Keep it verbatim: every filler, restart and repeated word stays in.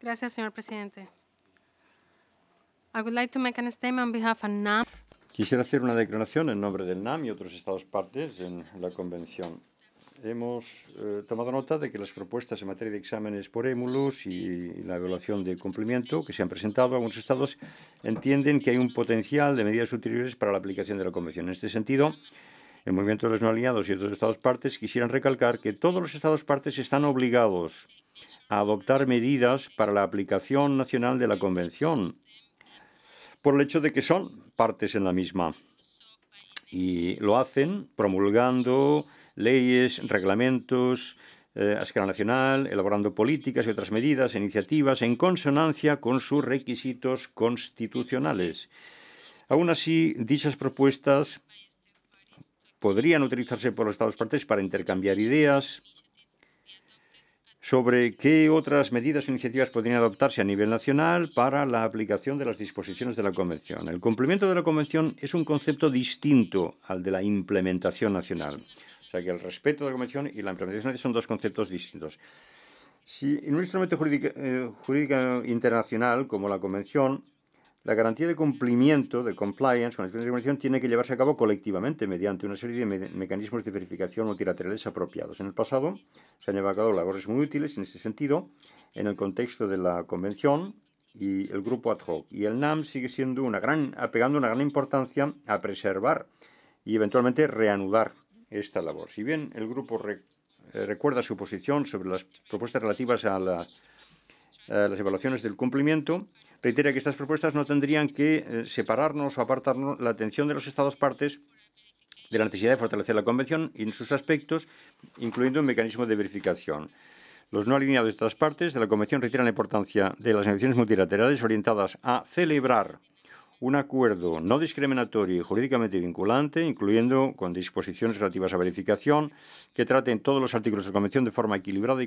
Gracias, señor presidente. I would like to make a statement on behalf of N A M. Quisiera hacer una declaración en nombre del N A M y otros Estados partes en la Convención. Hemos eh, tomado nota de que las propuestas en materia de exámenes por émulos y la evaluación de cumplimiento que se han presentado a algunos Estados entienden que hay un potencial de medidas ulteriores para la aplicación de la Convención. En este sentido, el Movimiento de los No Alineados y otros Estados partes quisieran recalcar que todos los Estados partes están obligados a adoptar medidas para la aplicación nacional de la Convención, por el hecho de que son partes en la misma. Y lo hacen promulgando leyes, reglamentos eh, a escala nacional, elaborando políticas y otras medidas e iniciativas en consonancia con sus requisitos constitucionales. Aún así, dichas propuestas podrían utilizarse por los Estados partes para intercambiar ideas sobre qué otras medidas o iniciativas podrían adoptarse a nivel nacional para la aplicación de las disposiciones de la Convención. El cumplimiento de la Convención es un concepto distinto al de la implementación nacional. O sea que el respeto de la Convención y la implementación nacional son dos conceptos distintos. Si en un instrumento jurídico, eh, jurídico internacional como la Convención, la garantía de cumplimiento, de compliance con las disposiciones de la Convención tiene que llevarse a cabo colectivamente mediante una serie de me mecanismos de verificación multilaterales apropiados. En el pasado se han llevado a cabo labores muy útiles en ese sentido en el contexto de la Convención y el grupo ad hoc. Y el N A M sigue siendo una gran, apegando una gran importancia a preservar y eventualmente reanudar esta labor. Si bien el grupo re, eh, recuerda su posición sobre las propuestas relativas a la, eh, las evaluaciones del cumplimiento, reitera que estas propuestas no tendrían que eh, separarnos o apartarnos la atención de los Estados partes de la necesidad de fortalecer la Convención en sus aspectos, incluyendo un mecanismo de verificación. Los no alineados de estas partes de la Convención reiteran la importancia de las negociaciones multilaterales orientadas a celebrar un acuerdo no discriminatorio y jurídicamente vinculante, incluyendo con disposiciones relativas a verificación, que traten todos los artículos de la Convención de forma equilibrada y